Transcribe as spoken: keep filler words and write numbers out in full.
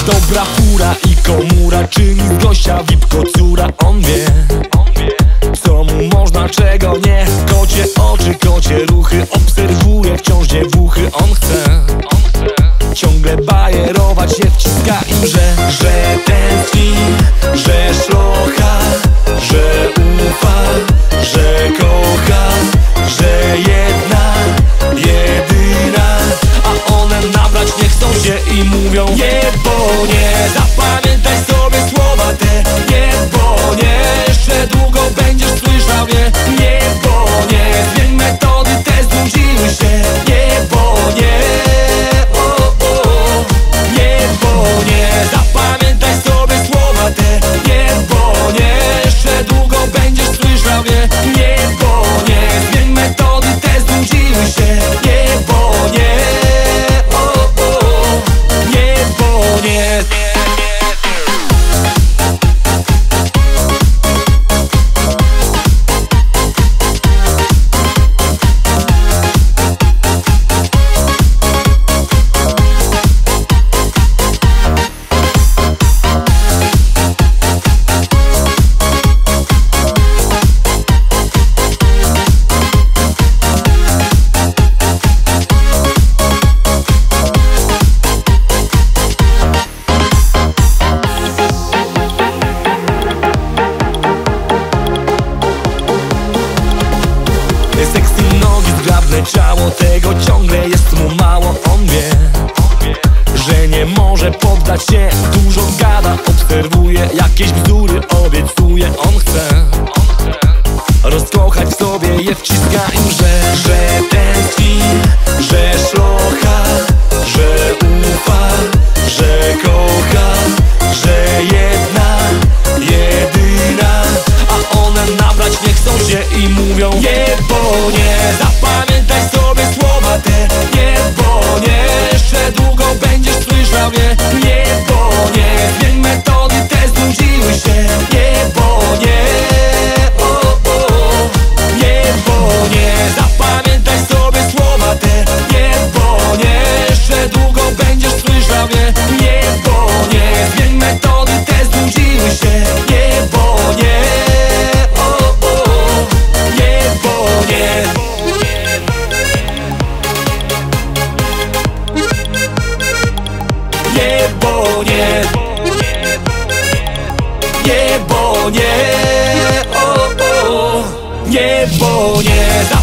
Dobra fura i komura, czyni z gościa V I P kocura. On wie, co mu można, czego nie. Kocie oczy, kocie ruchy, obserwuje wciąż dziewuchy. On chce ciągle bajerować, nie wciska im, że Że tęskni, że szlocha, że ufa, że kocha, że jedna, jedyna. A one nabrać nie chcą się i mówią nie, bo nie. Zapamiętaj sobie słowa te, nie, bo nie. Jeszcze długo będziesz słyszał je, nie, bo nie. Zmień metody, te znudziły się, nie, bo nie. O, o, nie, bo nie. Zapamiętaj sobie słowa te, nie, bo nie. Jeszcze długo będziesz słyszał je, nie, bo nie. Zmień metody, te znudziły się, nie, bo nie. O, o, nie, bo nie. Sexy nogi, zgrabne ciało, tego ciągle jest mu mało. On wie, że nie może poddać się, dużo gada, obserwuje, jakieś bzdury obiecuje. On chce rozkochać sobie je, wciska im, że Że tęskni, że szlocha, że ufa, że kocha, że jedna, jedyna. A one nabrać nie chcą się i mówią nie, bo nie. Zapamiętaj sobie słowa te, nie, bo nie. Jeszcze długo będziesz słyszał je, nie, bo nie. Zmień metody, te znudziły się, nie, bo nie. O, o, nie, bo nie. Zapamiętaj sobie słowa te, nie, bo nie. Jeszcze długo będziesz słyszał je, nie, bo nie. Zmień metody, te znudziły się, nie, bo nie. O, o, nie, bo nie. Nie, bo nie. Nie, bo nie. O, o, nie, bo nie.